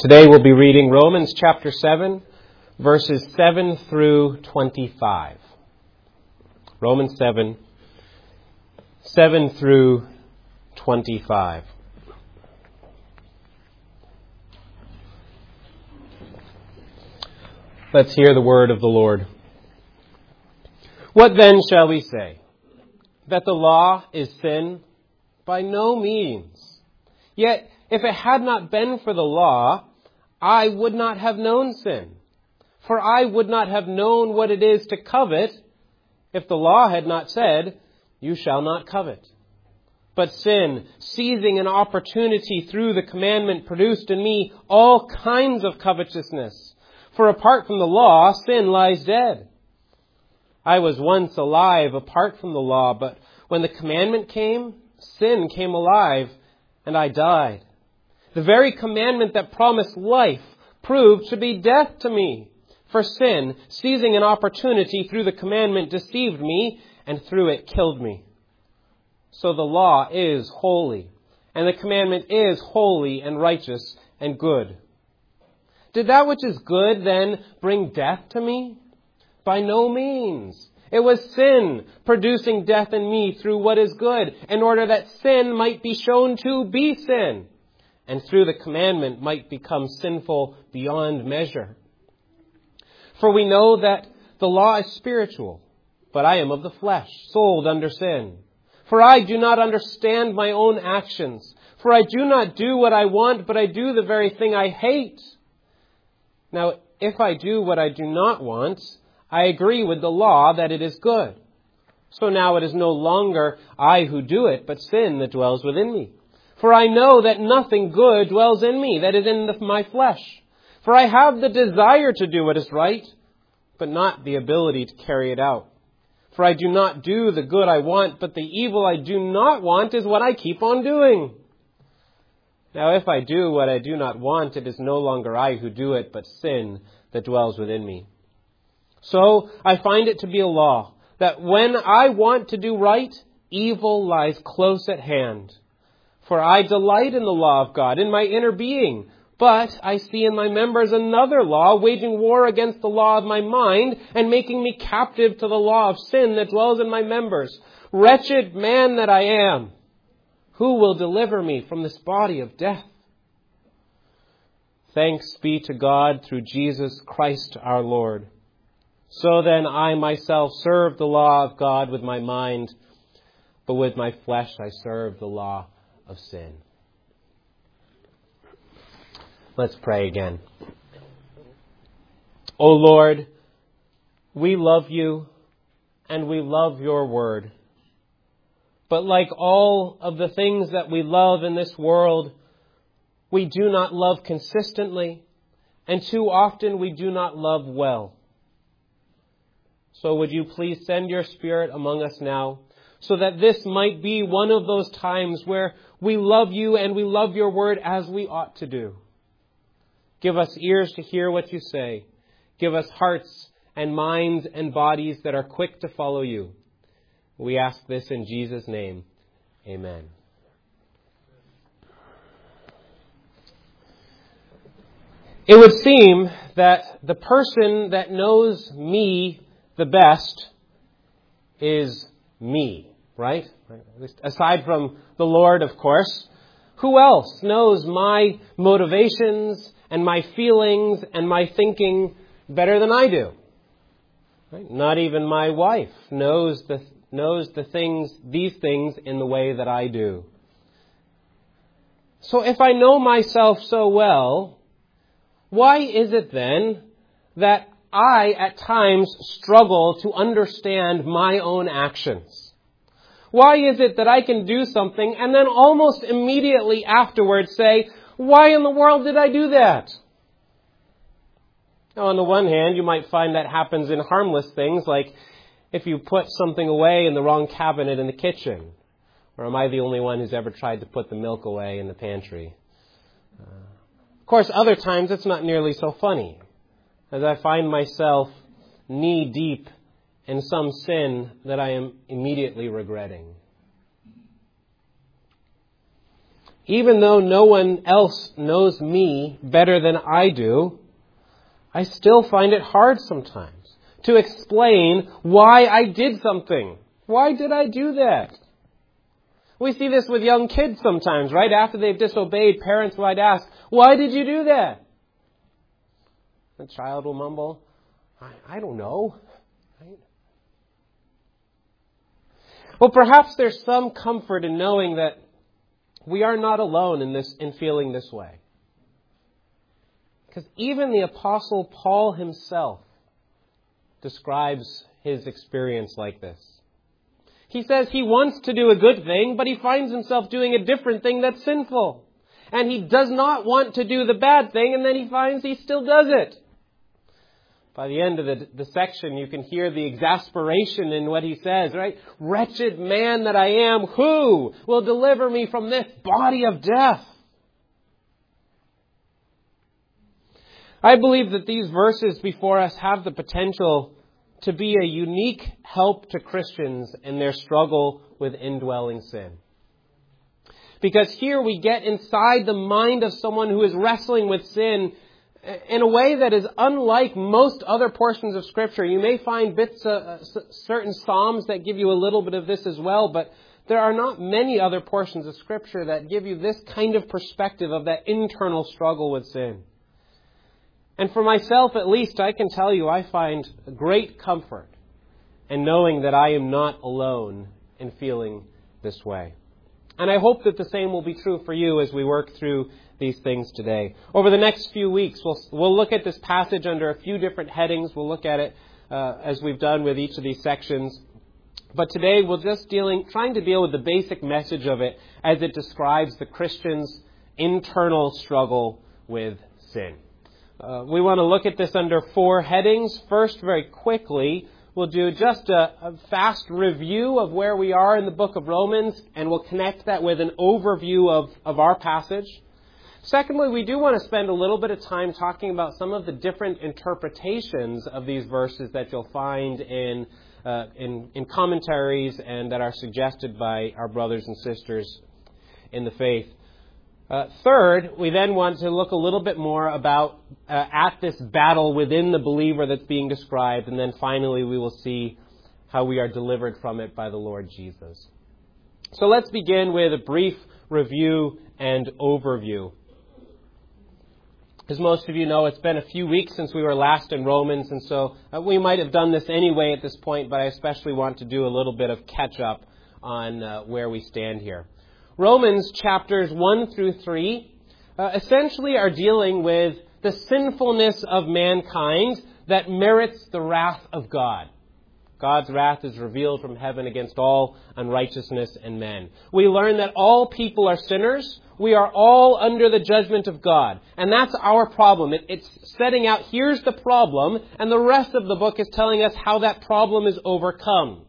Today we'll be reading Romans chapter 7, verses 7 through 25. Romans 7, 7 through 25. Let's hear the word of the Lord. What then shall we say? That the law is sin? By no means. Yet, if it had not been for the law, I would not have known sin. For I would not have known what it is to covet if the law had not said, "You shall not covet." But sin, seizing an opportunity through the commandment, produced in me all kinds of covetousness. For apart from the law, sin lies dead. I was once alive apart from the law, but when the commandment came, sin came alive, and I died. The very commandment that promised life proved to be death to me. For sin, seizing an opportunity through the commandment, deceived me, and through it killed me. So the law is holy, and the commandment is holy and righteous and good. Did that which is good then bring death to me? By no means. It was sin producing death in me through what is good, in order that sin might be shown to be sin, and through the commandment might become sinful beyond measure. For we know that the law is spiritual, but I am of the flesh, sold under sin. For I do not understand my own actions. For I do not do what I want, but I do the very thing I hate. Now, if I do what I do not want, I agree with the law that it is good. So now it is no longer I who do it, but sin that dwells within me. For I know that nothing good dwells in me, that is in my flesh. For I have the desire to do what is right, but not the ability to carry it out. For I do not do the good I want, but the evil I do not want is what I keep on doing. Now if I do what I do not want, it is no longer I who do it, but sin that dwells within me. So I find it to be a law, that when I want to do right, evil lies close at hand. For I delight in the law of God, in my inner being. But I see in my members another law, waging war against the law of my mind, and making me captive to the law of sin that dwells in my members. Wretched man that I am! Who will deliver me from this body of death? Thanks be to God through Jesus Christ our Lord. So then I myself serve the law of God with my mind, but with my flesh I serve the law of sin. Let's pray again. O Lord, we love you and we love your word. But like all of the things that we love in this world, we do not love consistently, and too often we do not love well. So would you please send your Spirit among us now, so that this might be one of those times where we love you and we love your word as we ought to do. Give us ears to hear what you say. Give us hearts and minds and bodies that are quick to follow you. We ask this in Jesus' name. Amen. It would seem that the person that knows me the best is me, right? Aside from the Lord, of course. Who else knows my motivations and my feelings and my thinking better than I do? Right? Not even my wife knows these things in the way that I do. So if I know myself so well, why is it then that I at times struggle to understand my own actions? Why is it that I can do something and then almost immediately afterwards say, why in the world did I do that? Now, on the one hand, you might find that happens in harmless things, like if you put something away in the wrong cabinet in the kitchen. Or am I the only one who's ever tried to put the milk away in the pantry? Of course, other times it's not nearly so funny, as I find myself knee-deep in some sin that I am immediately regretting. Even though no one else knows me better than I do, I still find it hard sometimes to explain why I did something. Why did I do that? We see this with young kids sometimes, right? After they've disobeyed, parents might ask, why did you do that? The child will mumble, I don't know. Right? Well, perhaps there's some comfort in knowing that we are not alone in feeling this way. Because even the Apostle Paul himself describes his experience like this. He says he wants to do a good thing, but he finds himself doing a different thing that's sinful. And he does not want to do the bad thing, and then he finds he still does it. By the end of the section, you can hear the exasperation in what he says, right? Wretched man that I am, who will deliver me from this body of death? I believe that these verses before us have the potential to be a unique help to Christians in their struggle with indwelling sin. Because here we get inside the mind of someone who is wrestling with sin in a way that is unlike most other portions of Scripture. You may find certain Psalms that give you a little bit of this as well, but there are not many other portions of Scripture that give you this kind of perspective of that internal struggle with sin. And for myself, at least, I can tell you I find great comfort in knowing that I am not alone in feeling this way. And I hope that the same will be true for you as we work through these things today. Over the next few weeks, we'll look at this passage under a few different headings. We'll look at it as we've done with each of these sections. But today we're just trying to deal with the basic message of it as it describes the Christian's internal struggle with sin. We want to look at this under 4 headings. First, very quickly, we'll do just a fast review of where we are in the book of Romans, and we'll connect that with an overview of our passage. Secondly, we do want to spend a little bit of time talking about some of the different interpretations of these verses that you'll find in commentaries and that are suggested by our brothers and sisters in the faith. Third, we then want to look a little bit more about at this battle within the believer that's being described. And then finally, we will see how we are delivered from it by the Lord Jesus. So let's begin with a brief review and overview. As most of you know, it's been a few weeks since we were last in Romans, and so we might have done this anyway at this point, but I especially want to do a little bit of catch-up on where we stand here. Romans chapters 1 through 3 essentially are dealing with the sinfulness of mankind that merits the wrath of God. God's wrath is revealed from heaven against all unrighteousness in men. We learn that all people are sinners. We are all under the judgment of God. And that's our problem. It's setting out, here's the problem, and the rest of the book is telling us how that problem is overcome.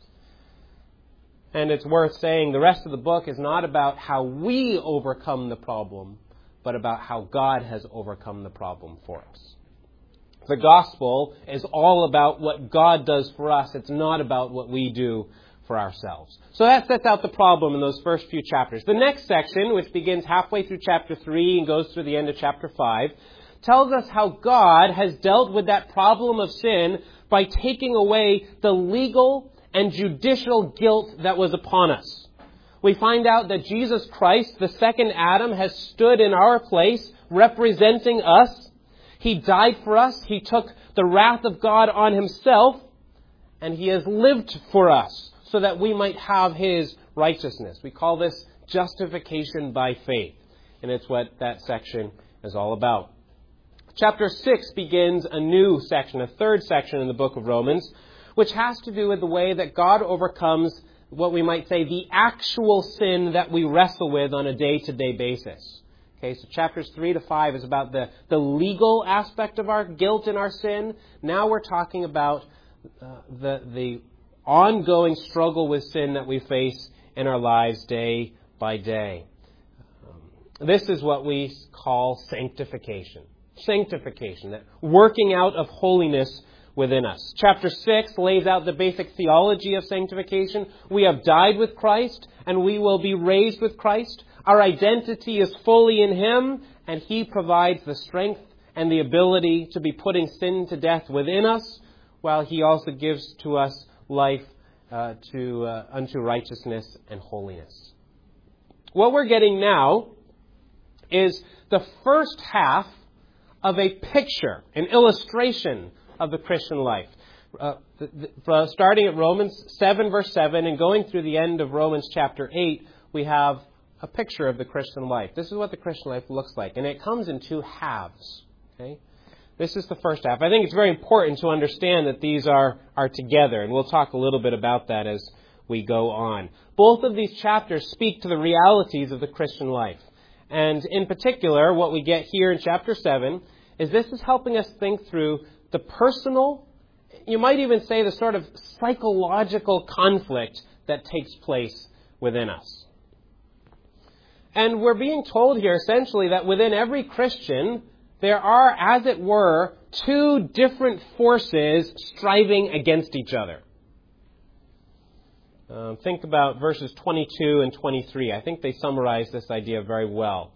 And it's worth saying the rest of the book is not about how we overcome the problem, but about how God has overcome the problem for us. The gospel is all about what God does for us. It's not about what we do for ourselves. So that sets out the problem in those first few chapters. The next section, which begins halfway through chapter 3 and goes through the end of chapter 5, tells us how God has dealt with that problem of sin by taking away the legal and judicial guilt that was upon us. We find out that Jesus Christ, the second Adam, has stood in our place, representing us. He died for us. He took the wrath of God on himself, and he has lived for us so that we might have his righteousness. We call this justification by faith, and it's what that section is all about. Chapter 6 begins a new section, a third section in the book of Romans, which has to do with the way that God overcomes what we might say the actual sin that we wrestle with on a day-to-day basis. Okay, so chapters 3 to 5 is about the legal aspect of our guilt and our sin. Now we're talking about the ongoing struggle with sin that we face in our lives day by day. This is what we call sanctification. Sanctification, that working out of holiness within us. Chapter 6 lays out the basic theology of sanctification. We have died with Christ, and we will be raised with Christ. Our identity is fully in Him, and He provides the strength and the ability to be putting sin to death within us, while He also gives to us life unto righteousness and holiness. What we're getting now is the first half of a picture, an illustration of the Christian life. Starting at Romans 7, verse 7, and going through the end of Romans chapter 8, we have a picture of the Christian life. This is what the Christian life looks like, and it comes in two halves. Okay? This is the first half. I think it's very important to understand that these are together, and we'll talk a little bit about that as we go on. Both of these chapters speak to the realities of the Christian life. And in particular, what we get here in chapter 7 is this is helping us think through the personal, you might even say the sort of psychological conflict that takes place within us. And we're being told here essentially that within every Christian, there are, as it were, two different forces striving against each other. Think about verses 22 and 23. I think they summarize this idea very well.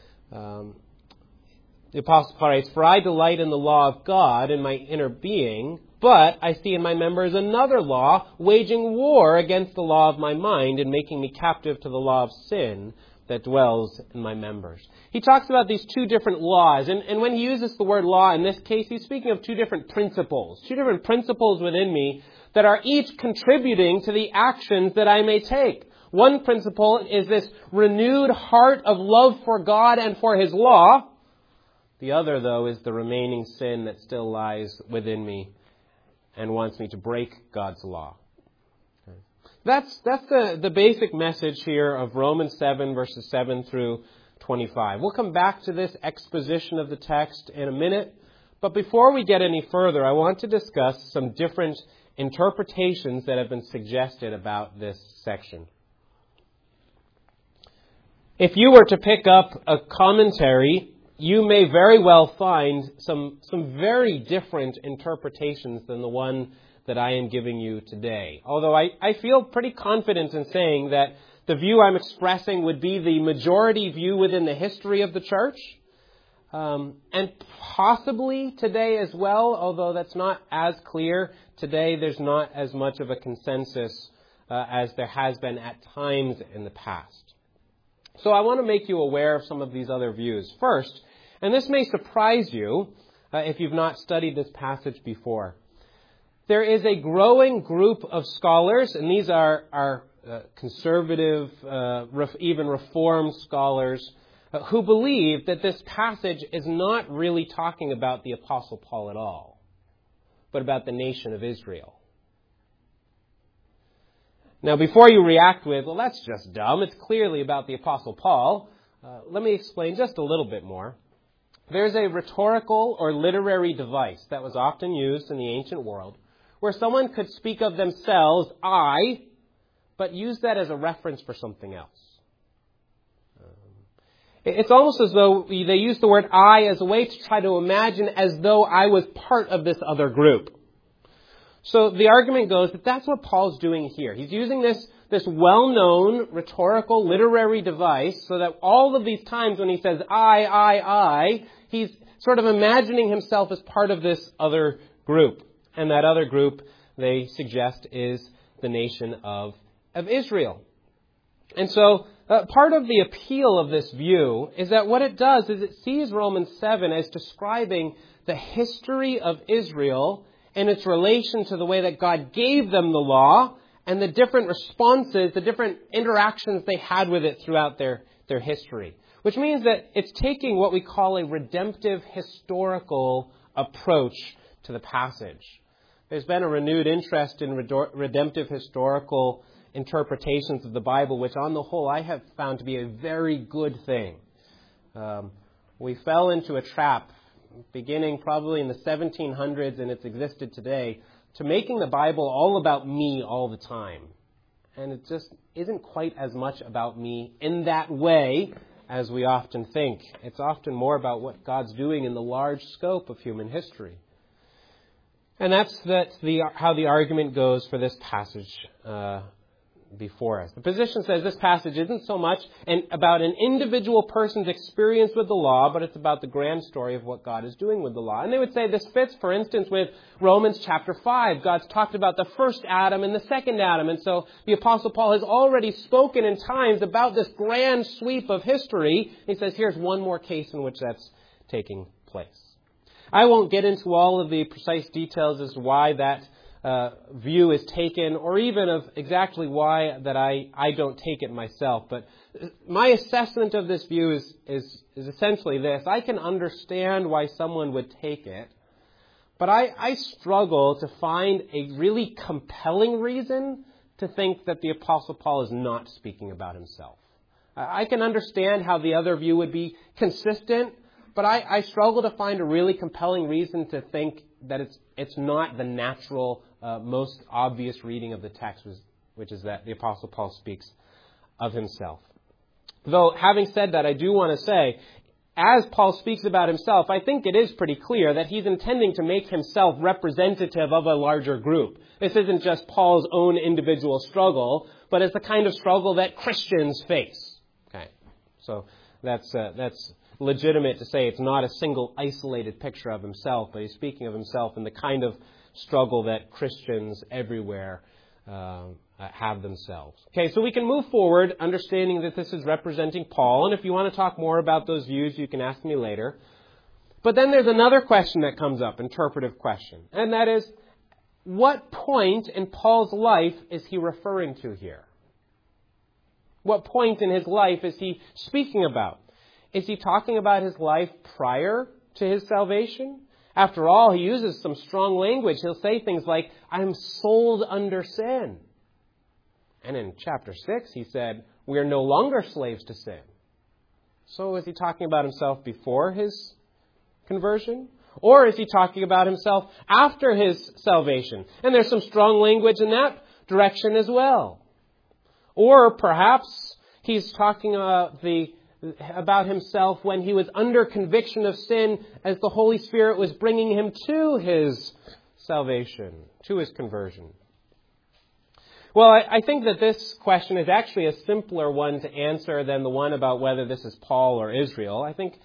The Apostle Paul writes, "For I delight in the law of God in my inner being, but I see in my members another law, waging war against the law of my mind and making me captive to the law of sin that dwells in my members." He talks about these two different laws, and when he uses the word law in this case, he's speaking of two different principles within me that are each contributing to the actions that I may take. One principle is this renewed heart of love for God and for His law. The other, though, is the remaining sin that still lies within me and wants me to break God's law. That's the basic message here of Romans 7, verses 7 through 25. We'll come back to this exposition of the text in a minute, but before we get any further, I want to discuss some different interpretations that have been suggested about this section. If you were to pick up a commentary, you may very well find some very different interpretations than the one that I am giving you today. Although I feel pretty confident in saying that the view I'm expressing would be the majority view within the history of the church, and possibly today as well, although that's not as clear. Today there's not as much of a consensus as there has been at times in the past. So I want to make you aware of some of these other views. First, and this may surprise you if you've not studied this passage before, there is a growing group of scholars, and these are conservative, even Reformed scholars, who believe that this passage is not really talking about the Apostle Paul at all, but about the nation of Israel. Now, before you react with, well, that's just dumb, it's clearly about the Apostle Paul, let me explain just a little bit more. There's a rhetorical or literary device that was often used in the ancient world where someone could speak of themselves, I, but use that as a reference for something else. It's almost as though they use the word I as a way to try to imagine as though I was part of this other group. So the argument goes that that's what Paul's doing here. He's using this well-known rhetorical literary device so that all of these times when he says I, he's sort of imagining himself as part of this other group. And that other group, they suggest, is the nation of Israel. And so part of the appeal of this view is that what it does is it sees Romans 7 as describing the history of Israel and its relation to the way that God gave them the law and the different responses, the different interactions they had with it throughout their history. Which means that it's taking what we call a redemptive historical approach to the passage. There's been a renewed interest in redemptive historical interpretations of the Bible, which on the whole I have found to be a very good thing. We fell into a trap beginning probably in the 1700s, and it's existed today, to making the Bible all about me all the time. And it just isn't quite as much about me in that way as we often think. It's often more about what God's doing in the large scope of human history. And that's how the argument goes for this passage before us. The position says this passage isn't so much about an individual person's experience with the law, but it's about the grand story of what God is doing with the law. And they would say this fits, for instance, with Romans chapter 5. God's talked about the first Adam and the second Adam. And so the Apostle Paul has already spoken in times about this grand sweep of history. He says here's one more case in which that's taking place. I won't get into all of the precise details as to why that view is taken, or even of exactly why that I don't take it myself. But my assessment of this view is essentially this. I can understand why someone would take it, but I struggle to find a really compelling reason to think that the Apostle Paul is not speaking about himself. I can understand how the other view would be consistent, but I struggle to find a really compelling reason to think that it's not the natural, most obvious reading of the text, which is that the Apostle Paul speaks of himself. Though, having said that, I do want to say, as Paul speaks about himself, I think it is pretty clear that he's intending to make himself representative of a larger group. This isn't just Paul's own individual struggle, but it's the kind of struggle that Christians face. Okay, so that's legitimate to say it's not a single isolated picture of himself, but he's speaking of himself in the kind of struggle that Christians everywhere have themselves. Okay, so we can move forward understanding that this is representing Paul, and if you want to talk more about those views, you can ask me later. But then there's another question that comes up, interpretive question, and that is, what point in Paul's life is he referring to here? What point in his life is he speaking about? Is he talking about his life prior to his salvation? After all, he uses some strong language. He'll say things like, I'm sold under sin. And in chapter 6, he said, we are no longer slaves to sin. So is he talking about himself before his conversion? Or is he talking about himself after his salvation? And there's some strong language in that direction as well. Or perhaps he's talking about himself when he was under conviction of sin as the Holy Spirit was bringing him to his salvation, to his conversion. Well, I think that this question is actually a simpler one to answer than the one about whether this is Paul or Israel. I think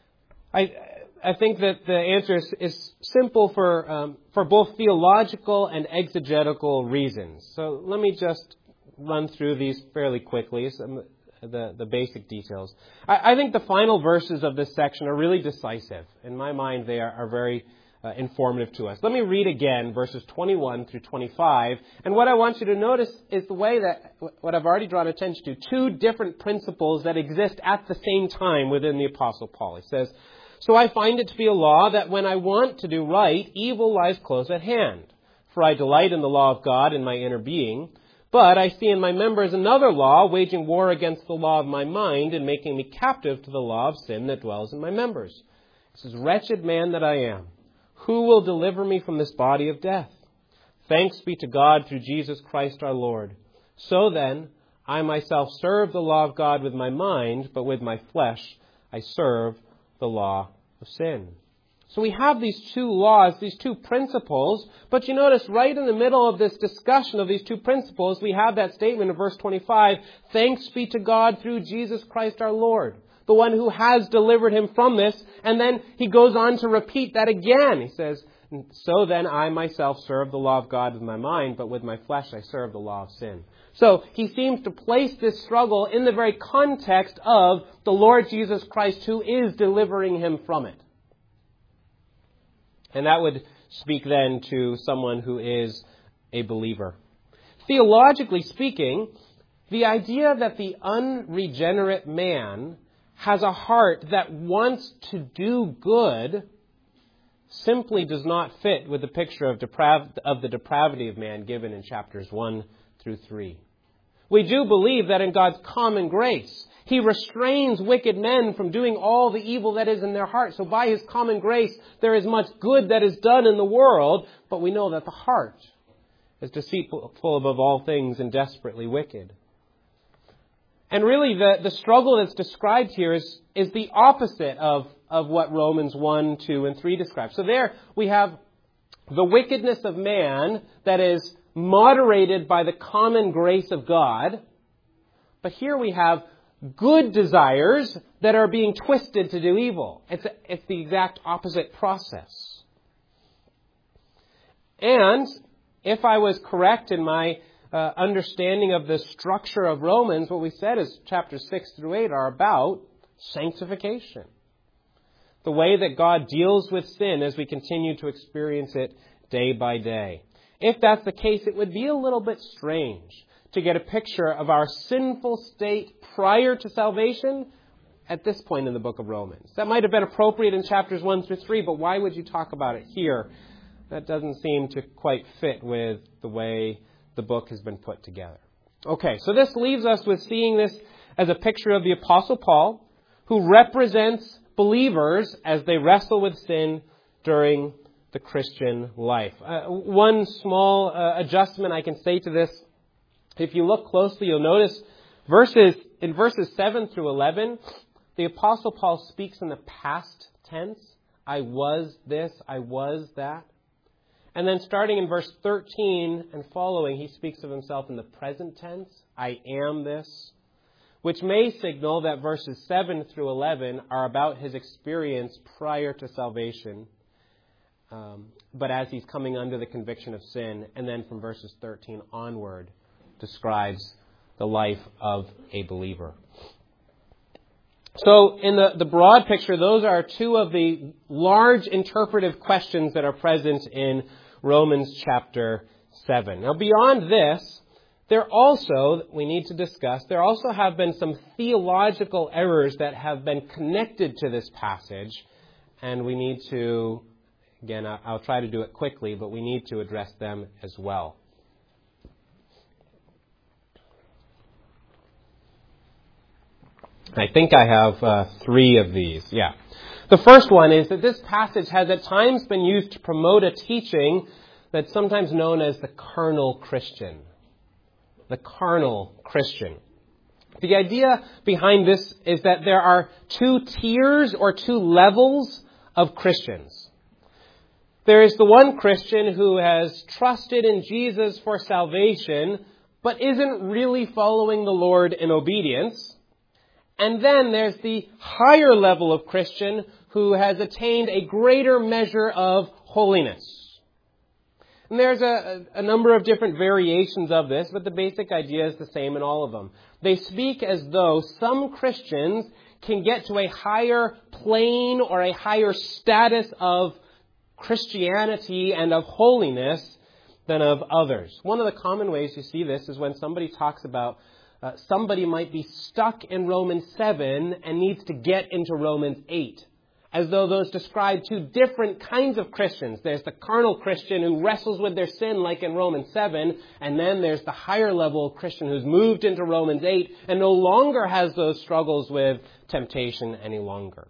that the answer is simple for both theological and exegetical reasons. So let me just run through these fairly quickly. The basic details. I think the final verses of this section are really decisive. In my mind, they are very informative to us. Let me read again verses 21 through 25. And what I want you to notice is the way that, what I've already drawn attention to, two different principles that exist at the same time within the Apostle Paul. He says, so I find it to be a law that when I want to do right, evil lies close at hand. For I delight in the law of God in my inner being. But I see in my members another law, waging war against the law of my mind and making me captive to the law of sin that dwells in my members. It says, wretched man that I am, who will deliver me from this body of death? Thanks be to God through Jesus Christ our Lord. So then, I myself serve the law of God with my mind, but with my flesh I serve the law of sin. So we have these two laws, these two principles, but you notice right in the middle of this discussion of these two principles, we have that statement in verse 25, thanks be to God through Jesus Christ our Lord, the one who has delivered him from this. And then he goes on to repeat that again. He says, so then I myself serve the law of God with my mind, but with my flesh I serve the law of sin. So he seems to place this struggle in the very context of the Lord Jesus Christ who is delivering him from it. And that would speak then to someone who is a believer. Theologically speaking, the idea that the unregenerate man has a heart that wants to do good simply does not fit with the picture of the depravity of man given in chapters 1 through 3. We do believe that in God's common grace, He restrains wicked men from doing all the evil that is in their heart. So by His common grace, there is much good that is done in the world, but we know that the heart is deceitful above all things and desperately wicked. And really, the struggle that's described here is the opposite of what Romans 1, 2, and 3 describe. So there we have the wickedness of man that is moderated by the common grace of God. But here we have good desires that are being twisted to do evil. It's the exact opposite process. And if I was correct in my understanding of the structure of Romans, what we said is chapters 6 through 8 are about sanctification. The way that God deals with sin as we continue to experience it day by day. If that's the case, it would be a little bit strange to get a picture of our sinful state prior to salvation at this point in the book of Romans. That might have been appropriate in chapters 1 through 3, but why would you talk about it here? That doesn't seem to quite fit with the way the book has been put together. Okay, so this leaves us with seeing this as a picture of the Apostle Paul, who represents believers as they wrestle with sin during the Christian life. One small adjustment I can say to this, if you look closely, you'll notice in verses 7 through 11, the Apostle Paul speaks in the past tense. I was this, I was that. And then starting in verse 13 and following, he speaks of himself in the present tense. I am this. Which may signal that verses 7 through 11 are about his experience prior to salvation. But as he's coming under the conviction of sin. And then from verses 13 onward, describes the life of a believer. So in the broad picture, those are two of the large interpretive questions that are present in Romans chapter 7. Now beyond this, there also have been some theological errors that have been connected to this passage. And we need to, again, I'll try to do it quickly, but we need to address them as well. I think I have 3 of these. Yeah. The first one is that this passage has at times been used to promote a teaching that's sometimes known as the carnal Christian. The carnal Christian. The idea behind this is that there are 2 tiers or 2 levels of Christians. There is the one Christian who has trusted in Jesus for salvation, but isn't really following the Lord in obedience. And then there's the higher level of Christian who has attained a greater measure of holiness. And there's a number of different variations of this, but the basic idea is the same in all of them. They speak as though some Christians can get to a higher plane or a higher status of Christianity and of holiness than of others. One of the common ways you see this is when somebody talks about somebody might be stuck in Romans 7 and needs to get into Romans 8. As though those describe 2 different kinds of Christians. There's the carnal Christian who wrestles with their sin like in Romans 7. And then there's the higher level Christian who's moved into Romans 8 and no longer has those struggles with temptation any longer.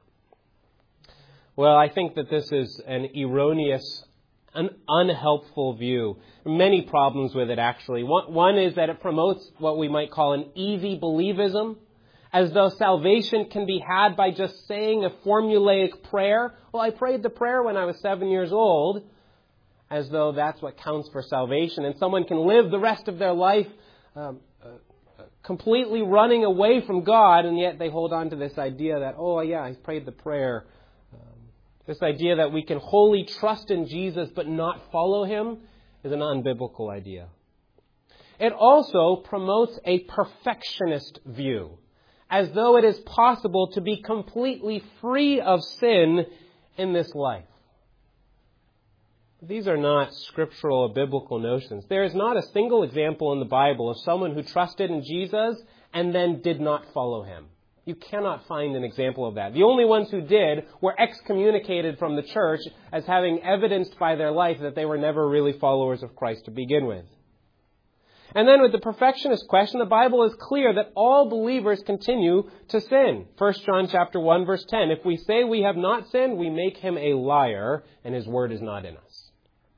Well, I think that this is an erroneous, an unhelpful view. Many problems with it, actually. One is that it promotes what we might call an easy believism, as though salvation can be had by just saying a formulaic prayer. Well, I prayed the prayer when I was 7 years old, as though that's what counts for salvation. And someone can live the rest of their life completely running away from God, and yet they hold on to this idea that, oh yeah, I prayed the prayer. This idea that we can wholly trust in Jesus but not follow him is an unbiblical idea. It also promotes a perfectionist view, as though it is possible to be completely free of sin in this life. These are not scriptural or biblical notions. There is not a single example in the Bible of someone who trusted in Jesus and then did not follow him. You cannot find an example of that. The only ones who did were excommunicated from the church as having evidenced by their life that they were never really followers of Christ to begin with. And then with the perfectionist question, the Bible is clear that all believers continue to sin. 1 John chapter 1, verse 10. If we say we have not sinned, we make him a liar, and his word is not in us.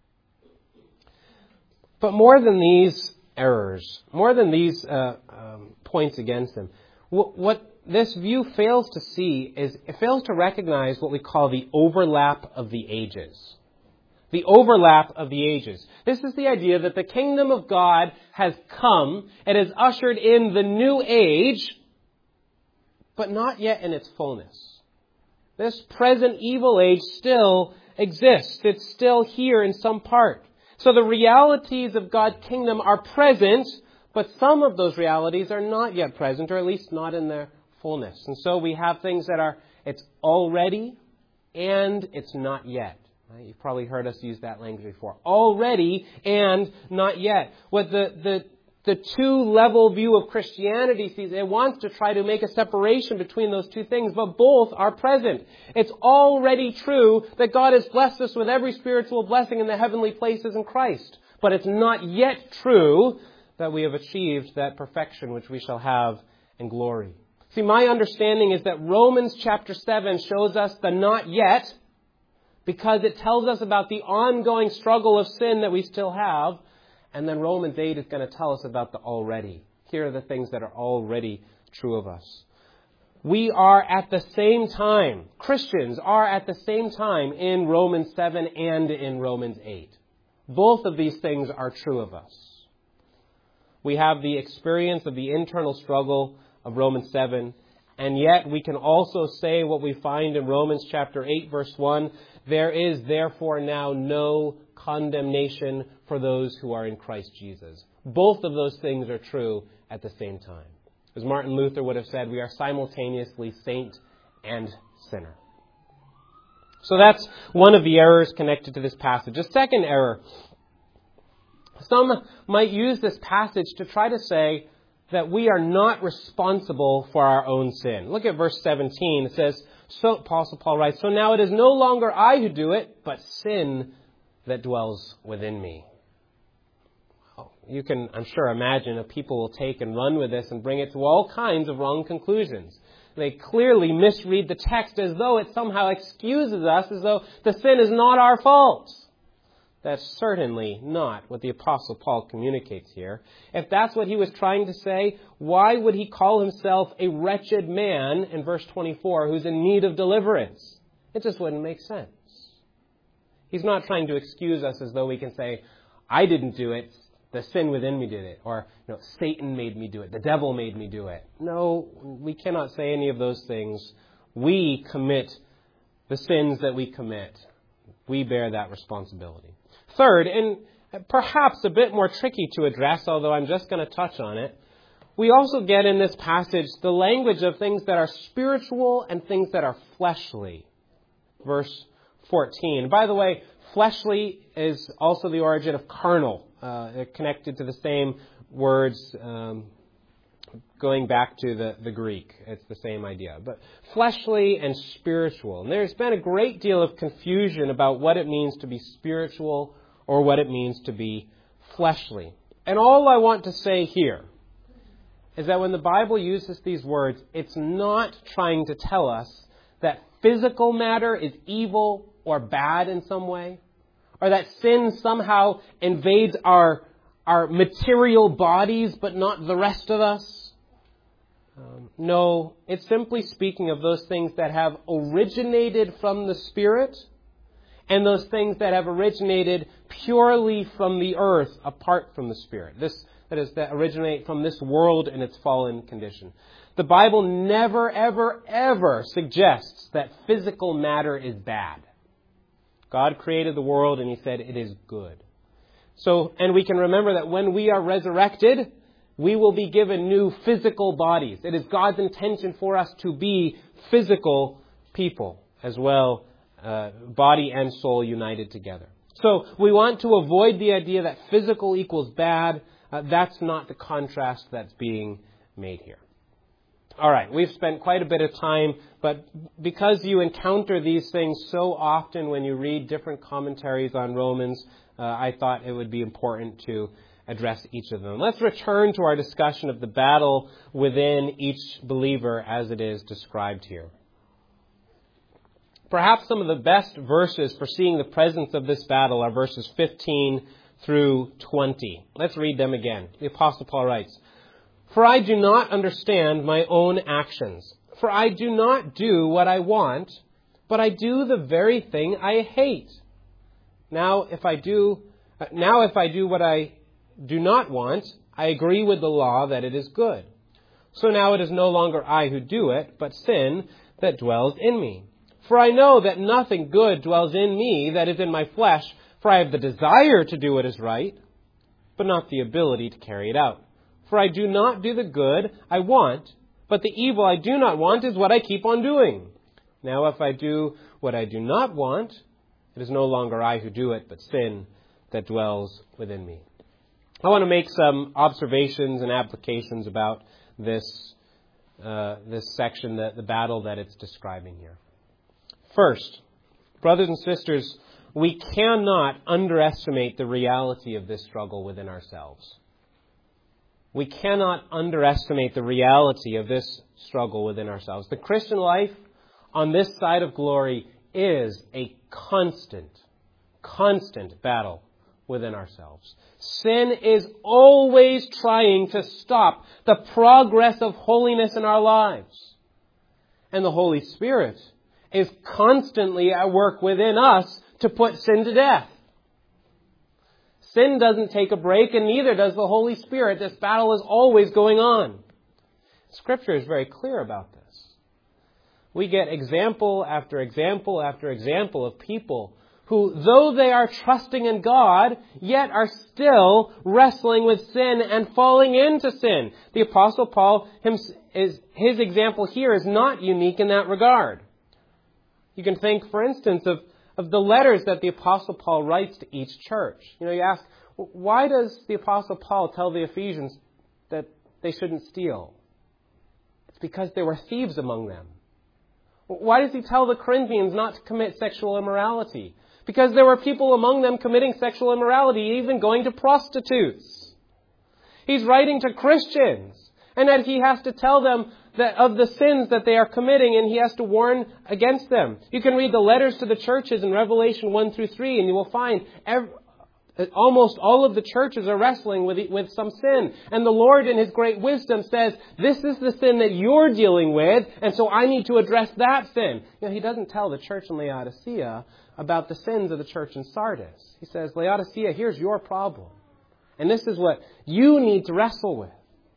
But more than these errors, more than these points against him, what this view fails to see is it fails to recognize what we call the overlap of the ages. the overlap of the ages. This is the idea that the kingdom of God has come and has ushered in the new age, but not yet in its fullness. This present evil age still exists. It's still here in some part. So the realities of God's kingdom are present, but some of those realities are not yet present, or at least not in their fullness. And so we have things that are, it's already and it's not yet. Right? You've probably heard us use that language before. Already and not yet. What the two-level view of Christianity sees, it wants to try to make a separation between those two things, but both are present. It's already true that God has blessed us with every spiritual blessing in the heavenly places in Christ. But it's not yet true that we have achieved that perfection which we shall have in glory. See, my understanding is that Romans chapter 7 shows us the not yet, because it tells us about the ongoing struggle of sin that we still have. And then Romans 8 is going to tell us about the already. Here are the things that are already true of us. We are at the same time, Christians are at the same time in Romans 7 and in Romans 8. Both of these things are true of us. We have the experience of the internal struggle of Romans 7, and yet we can also say what we find in Romans chapter 8, verse 1, there is therefore now no condemnation for those who are in Christ Jesus. Both of those things are true at the same time. As Martin Luther would have said, we are simultaneously saint and sinner. So that's one of the errors connected to this passage. A second error. Some might use this passage to try to say that we are not responsible for our own sin. Look at verse 17. It says, so Apostle Paul writes, so now it is no longer I who do it, but sin that dwells within me. Well, you can, I'm sure, imagine if people will take and run with this and bring it to all kinds of wrong conclusions. They clearly misread the text as though it somehow excuses us, as though the sin is not our fault. That's certainly not what the Apostle Paul communicates here. If that's what he was trying to say, why would he call himself a wretched man in verse 24 who's in need of deliverance? It just wouldn't make sense. He's not trying to excuse us as though we can say, I didn't do it, the sin within me did it, or Satan made me do it, the devil made me do it. No, we cannot say any of those things. We commit the sins that we commit. We bear that responsibility. Third, and perhaps a bit more tricky to address, although I'm just going to touch on it, we also get in this passage the language of things that are spiritual and things that are fleshly. Verse 14. By the way, fleshly is also the origin of carnal, connected to the same words going back to the Greek. It's the same idea. But fleshly and spiritual. And there's been a great deal of confusion about what it means to be spiritual or what it means to be fleshly. And all I want to say here is that when the Bible uses these words, it's not trying to tell us that physical matter is evil or bad in some way, or that sin somehow invades our material bodies but not the rest of us. No, it's simply speaking of those things that have originated from the Spirit and those things that have originated purely from the earth apart from the Spirit. That originate from this world in its fallen condition. The Bible never, ever, ever suggests that physical matter is bad. God created the world and He said it is good. So, and we can remember that when we are resurrected, we will be given new physical bodies. It is God's intention for us to be physical people as well, body and soul united together. So we want to avoid the idea that physical equals bad. That's not the contrast that's being made here. All right, we've spent quite a bit of time, but because you encounter these things so often when you read different commentaries on Romans, I thought it would be important to address each of them. Let's return to our discussion of the battle within each believer as it is described here. Perhaps some of the best verses for seeing the presence of this battle are verses 15 through 20. Let's read them again. The Apostle Paul writes, "For I do not understand my own actions. For I do not do what I want, but I do the very thing I hate. Now if I do what I do not want, I agree with the law that it is good. So now it is no longer I who do it, but sin that dwells in me. For I know that nothing good dwells in me, that is in my flesh, for I have the desire to do what is right, but not the ability to carry it out. For I do not do the good I want, but the evil I do not want is what I keep on doing. Now if I do what I do not want, it is no longer I who do it, but sin that dwells within me. I want to make some observations and applications about this section, the battle that it's describing here. First, brothers and sisters, we cannot underestimate the reality of this struggle within ourselves. We cannot underestimate the reality of this struggle within ourselves. The Christian life on this side of glory is a constant battle within ourselves. Sin is always trying to stop the progress of holiness in our lives. And the Holy Spirit is constantly at work within us to put sin to death. Sin doesn't take a break, and neither does the Holy Spirit. This battle is always going on. Scripture is very clear about this. We get example after example after example of people who, though they are trusting in God, yet are still wrestling with sin and falling into sin. The Apostle Paul, his example here is not unique in that regard. You can think, for instance, of the letters that the Apostle Paul writes to each church. You ask, why does the Apostle Paul tell the Ephesians that they shouldn't steal? It's because there were thieves among them. Why does he tell the Corinthians not to commit sexual immorality? Because there were people among them committing sexual immorality, even going to prostitutes. He's writing to Christians, and that he has to tell them that of the sins that they are committing, and he has to warn against them. You can read the letters to the churches in Revelation 1 through 3, and you will find almost all of the churches are wrestling with some sin. And the Lord in His great wisdom says, this is the sin that you're dealing with, and so I need to address that sin. He doesn't tell the church in Laodicea about the sins of the church in Sardis. He says, Laodicea, here's your problem. And this is what you need to wrestle with.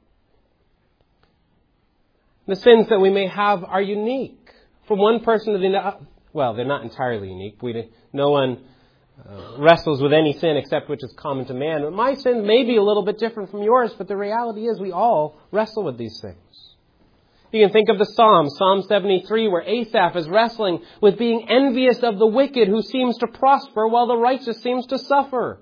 The sins that we may have are unique. From one person to the other, well, they're not entirely unique. No one wrestles with any sin except which is common to man. But my sins may be a little bit different from yours, but the reality is we all wrestle with these things. You can think of the Psalms, Psalm 73, where Asaph is wrestling with being envious of the wicked who seems to prosper while the righteous seems to suffer.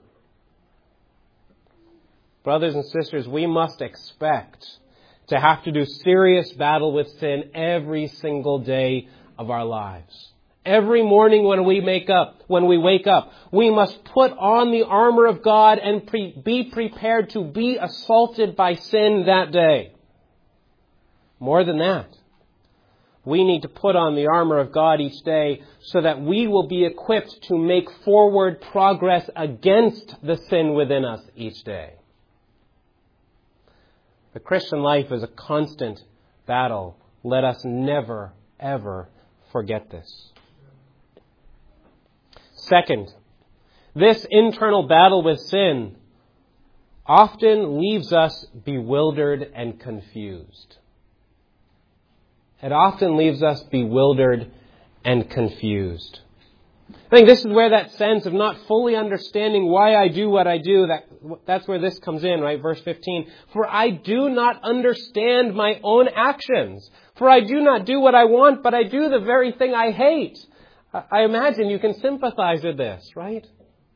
Brothers and sisters, we must expect to have to do serious battle with sin every single day of our lives. Every morning when we wake up, we must put on the armor of God and be prepared to be assaulted by sin that day. More than that, we need to put on the armor of God each day so that we will be equipped to make forward progress against the sin within us each day. The Christian life is a constant battle. Let us never, ever forget this. Second, this internal battle with sin often leaves us bewildered and confused. It often leaves us bewildered and confused. I think this is where that sense of not fully understanding why I do what I do, that's where this comes in, right? Verse 15. For I do not understand my own actions. For I do not do what I want, but I do the very thing I hate. I imagine you can sympathize with this, right?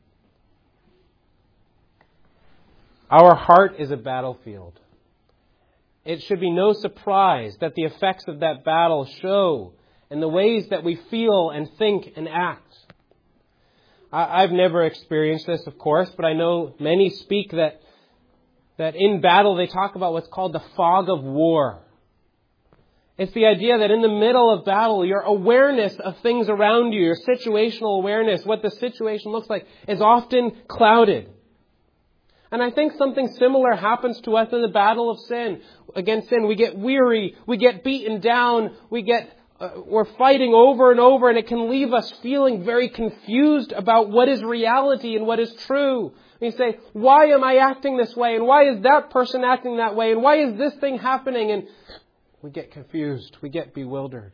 Our heart is a battlefield. It should be no surprise that the effects of that battle show in the ways that we feel and think and act. I've never experienced this, of course, but I know many speak that in battle they talk about what's called the fog of war. It's the idea that in the middle of battle, your awareness of things around you, your situational awareness, what the situation looks like, is often clouded. And I think something similar happens to us in the battle of sin, against sin. We get weary, we get beaten down, we get we're fighting over and over, and it can leave us feeling very confused about what is reality and what is true. We say, why am I acting this way? And why is that person acting that way? And why is this thing happening? And we get confused. We get bewildered.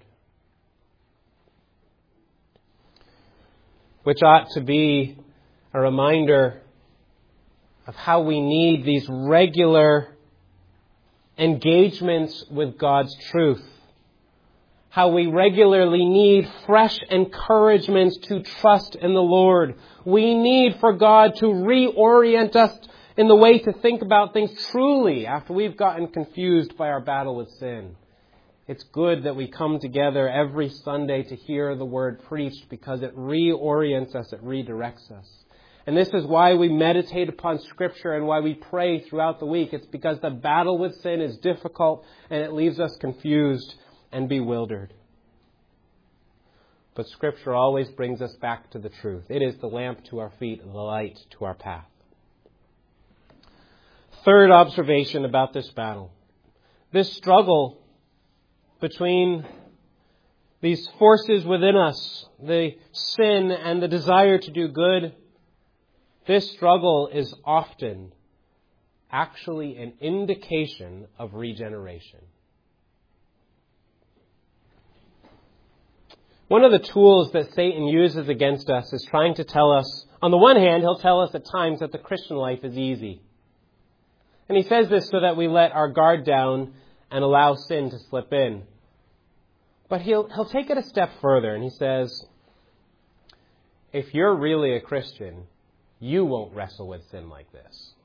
Which ought to be a reminder of how we need these regular engagements with God's truth. How we regularly need fresh encouragement to trust in the Lord. We need for God to reorient us in the way to think about things truly after we've gotten confused by our battle with sin. It's good that we come together every Sunday to hear the Word preached because it reorients us, it redirects us. And this is why we meditate upon Scripture and why we pray throughout the week. It's because the battle with sin is difficult and it leaves us confused and bewildered. But Scripture always brings us back to the truth. It is the lamp to our feet and the light to our path. Third observation about this battle. This struggle between these forces within us, the sin and the desire to do good, this struggle is often actually an indication of regeneration. One of the tools that Satan uses against us is trying to tell us, on the one hand, he'll tell us at times that the Christian life is easy. And he says this so that we let our guard down and allow sin to slip in. But he'll take it a step further and he says, if you're really a Christian, you won't wrestle with sin like this.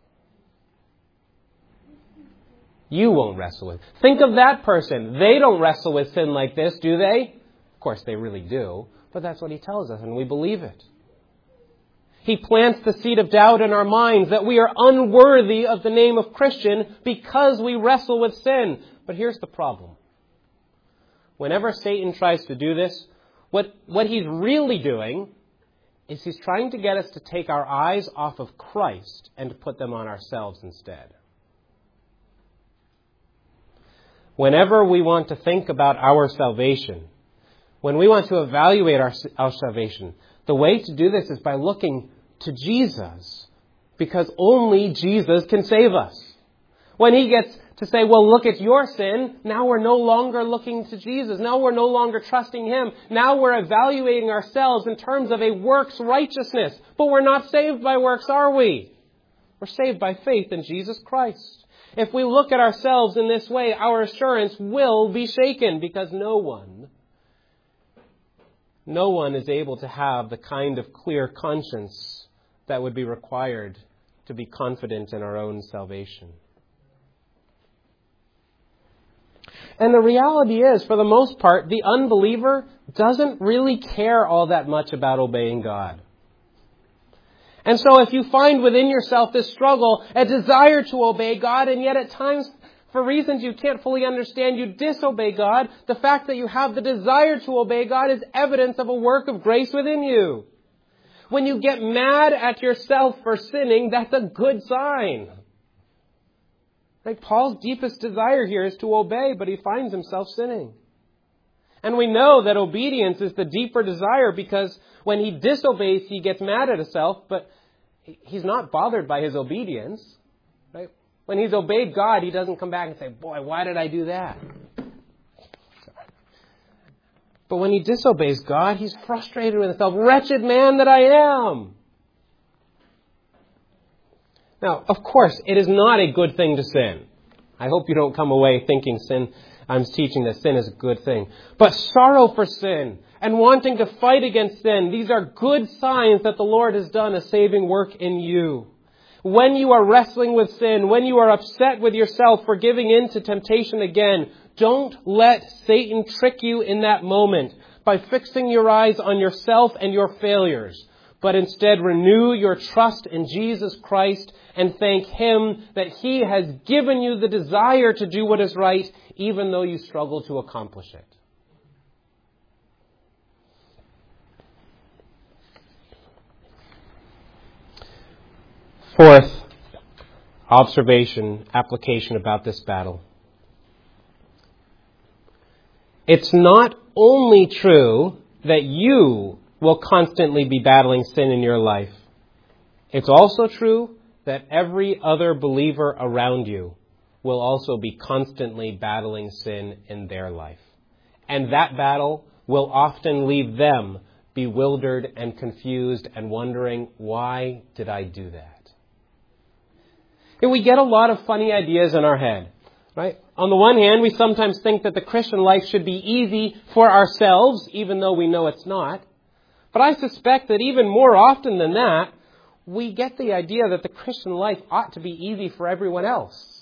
You won't wrestle with it. Think of that person. They don't wrestle with sin like this, do they? Of course, they really do, but that's what he tells us, and we believe it. He plants the seed of doubt in our minds that we are unworthy of the name of Christian because we wrestle with sin. But here's the problem. Whenever Satan tries to do this, what he's really doing is he's trying to get us to take our eyes off of Christ and to put them on ourselves instead. Whenever we want to think about our salvation, when we want to evaluate our salvation, the way to do this is by looking to Jesus, because only Jesus can save us. When he gets to say, well, look at your sin, now we're no longer looking to Jesus. Now we're no longer trusting him. Now we're evaluating ourselves in terms of a works righteousness. But we're not saved by works, are we? We're saved by faith in Jesus Christ. If we look at ourselves in this way, our assurance will be shaken because no one is able to have the kind of clear conscience that would be required to be confident in our own salvation. And the reality is, for the most part, the unbeliever doesn't really care all that much about obeying God. And so if you find within yourself this struggle, a desire to obey God, and yet at times, for reasons you can't fully understand, you disobey God, the fact that you have the desire to obey God is evidence of a work of grace within you. When you get mad at yourself for sinning, that's a good sign. Like Paul's deepest desire here is to obey, but he finds himself sinning. And we know that obedience is the deeper desire because when he disobeys, he gets mad at himself, but he's not bothered by his obedience. Right? When he's obeyed God, he doesn't come back and say, boy, why did I do that? But when he disobeys God, he's frustrated with himself. Wretched man that I am. Now, of course, it is not a good thing to sin. I hope you don't come away thinking I'm teaching that sin is a good thing. But sorrow for sin and wanting to fight against sin, these are good signs that the Lord has done a saving work in you. When you are wrestling with sin, when you are upset with yourself for giving in to temptation again, don't let Satan trick you in that moment by fixing your eyes on yourself and your failures. But instead renew your trust in Jesus Christ and thank him that he has given you the desire to do what is right, even though you struggle to accomplish it. Fourth application about this battle. It's not only true that you will constantly be battling sin in your life. It's also true that every other believer around you will also be constantly battling sin in their life. And that battle will often leave them bewildered and confused and wondering, why did I do that? And we get a lot of funny ideas in our head, right? On the one hand, we sometimes think that the Christian life should be easy for ourselves, even though we know it's not. But I suspect that even more often than that, we get the idea that the Christian life ought to be easy for everyone else.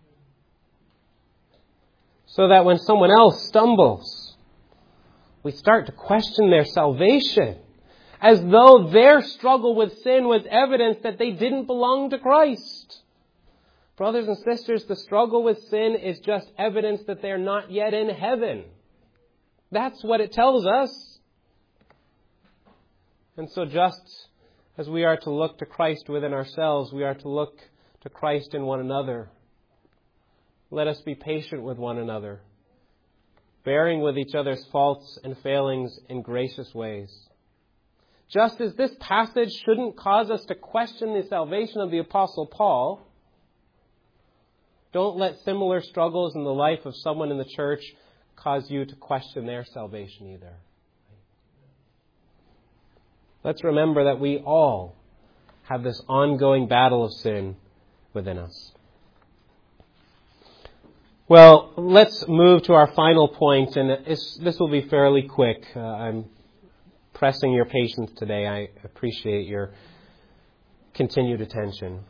So that when someone else stumbles, we start to question their salvation, as though their struggle with sin was evidence that they didn't belong to Christ. Brothers and sisters, the struggle with sin is just evidence that they're not yet in heaven. That's what it tells us. And so just as we are to look to Christ within ourselves, we are to look to Christ in one another. Let us be patient with one another, bearing with each other's faults and failings in gracious ways. Just as this passage shouldn't cause us to question the salvation of the Apostle Paul, don't let similar struggles in the life of someone in the church cause you to question their salvation either. Let's remember that we all have this ongoing battle of sin within us. Well, let's move to our final point, and this will be fairly quick. I'm pressing your patience today. I appreciate your continued attention.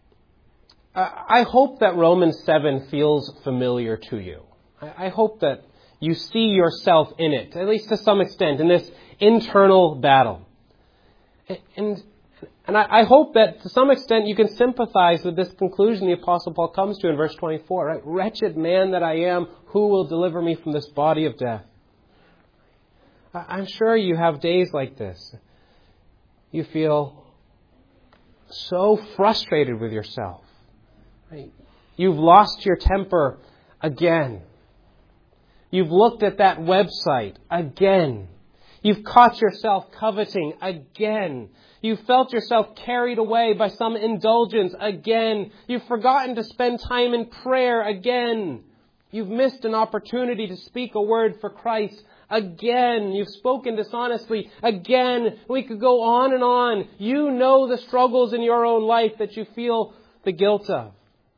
I hope that Romans 7 feels familiar to you. I hope that you see yourself in it, at least to some extent, in this internal battle. And I hope that to some extent you can sympathize with this conclusion the Apostle Paul comes to in verse 24, right? Wretched man that I am, who will deliver me from this body of death? I'm sure you have days like this. You feel so frustrated with yourself. Right? You've lost your temper again. You've looked at that website again. You've caught yourself coveting again. You've felt yourself carried away by some indulgence again. You've forgotten to spend time in prayer again. You've missed an opportunity to speak a word for Christ again. You've spoken dishonestly again. We could go on and on. You know the struggles in your own life that you feel the guilt of.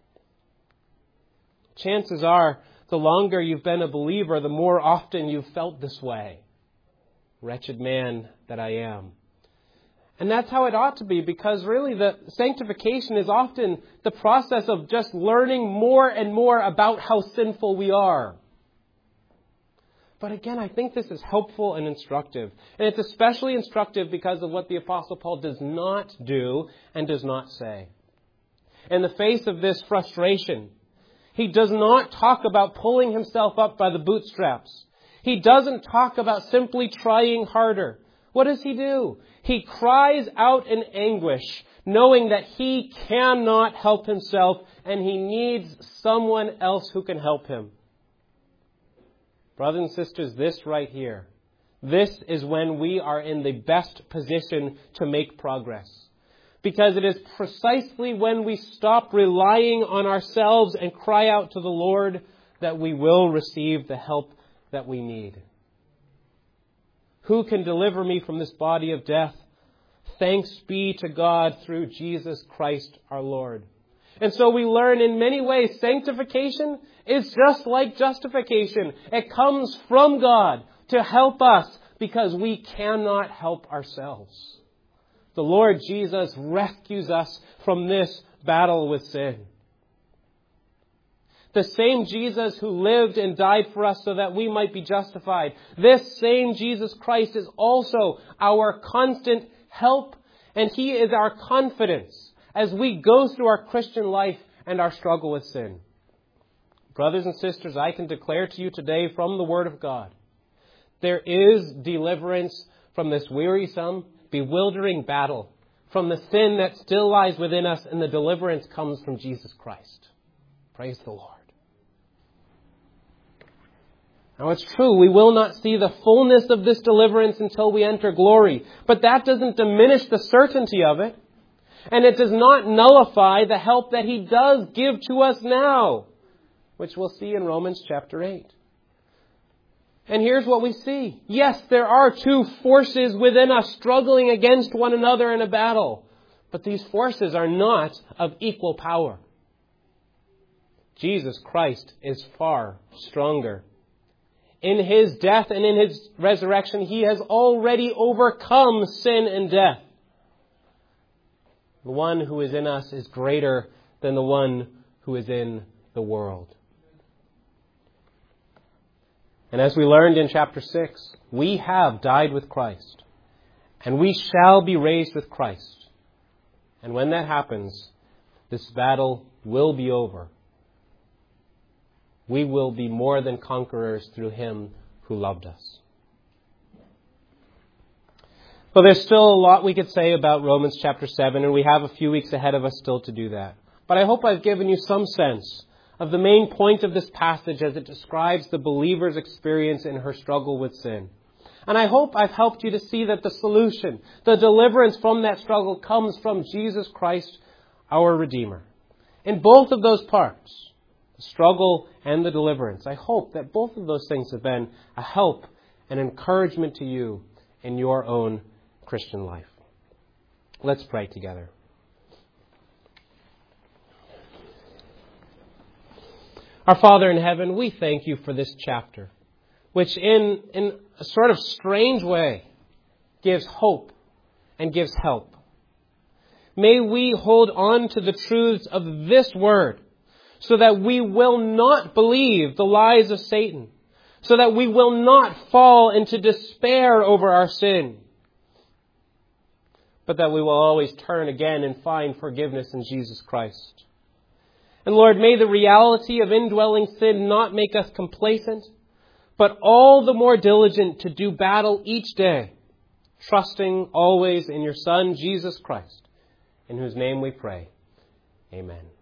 Chances are, the longer you've been a believer, the more often you've felt this way. Wretched man that I am. And that's how it ought to be, because really the sanctification is often the process of just learning more and more about how sinful we are. But again, I think this is helpful and instructive. And it's especially instructive because of what the Apostle Paul does not do and does not say. In the face of this frustration, he does not talk about pulling himself up by the bootstraps. He doesn't talk about simply trying harder. What does he do? He cries out in anguish, knowing that he cannot help himself and he needs someone else who can help him. Brothers and sisters, this right here, this is when we are in the best position to make progress. Because it is precisely when we stop relying on ourselves and cry out to the Lord that we will receive the help that we need. Who can deliver me from this body of death? Thanks be to God through Jesus Christ our Lord. And so we learn in many ways sanctification is just like justification. It comes from God to help us because we cannot help ourselves. The Lord Jesus rescues us from this battle with sin. The same Jesus who lived and died for us so that we might be justified. This same Jesus Christ is also our constant help, and He is our confidence as we go through our Christian life and our struggle with sin. Brothers and sisters, I can declare to you today from the Word of God, there is deliverance from this wearisome, bewildering battle, from the sin that still lies within us, and the deliverance comes from Jesus Christ. Praise the Lord. Now it's true, we will not see the fullness of this deliverance until we enter glory. But that doesn't diminish the certainty of it. And it does not nullify the help that He does give to us now, which we'll see in Romans chapter 8. And here's what we see. Yes, there are two forces within us struggling against one another in a battle. But these forces are not of equal power. Jesus Christ is far stronger. In His death and in His resurrection, He has already overcome sin and death. The one who is in us is greater than the one who is in the world. And as we learned in chapter 6, we have died with Christ, and we shall be raised with Christ. And when that happens, this battle will be over. We will be more than conquerors through Him who loved us. Well, there's still a lot we could say about Romans chapter 7, and we have a few weeks ahead of us still to do that. But I hope I've given you some sense of the main point of this passage as it describes the believer's experience in her struggle with sin. And I hope I've helped you to see that the solution, the deliverance from that struggle, comes from Jesus Christ, our Redeemer. In both of those parts, the struggle and the deliverance, I hope that both of those things have been a help and encouragement to you in your own Christian life. Let's pray together. Our Father in heaven, we thank You for this chapter, which in a sort of strange way gives hope and gives help. May we hold on to the truths of this word so that we will not believe the lies of Satan, so that we will not fall into despair over our sin, but that we will always turn again and find forgiveness in Jesus Christ. And Lord, may the reality of indwelling sin not make us complacent, but all the more diligent to do battle each day, trusting always in Your Son, Jesus Christ, in whose name we pray. Amen.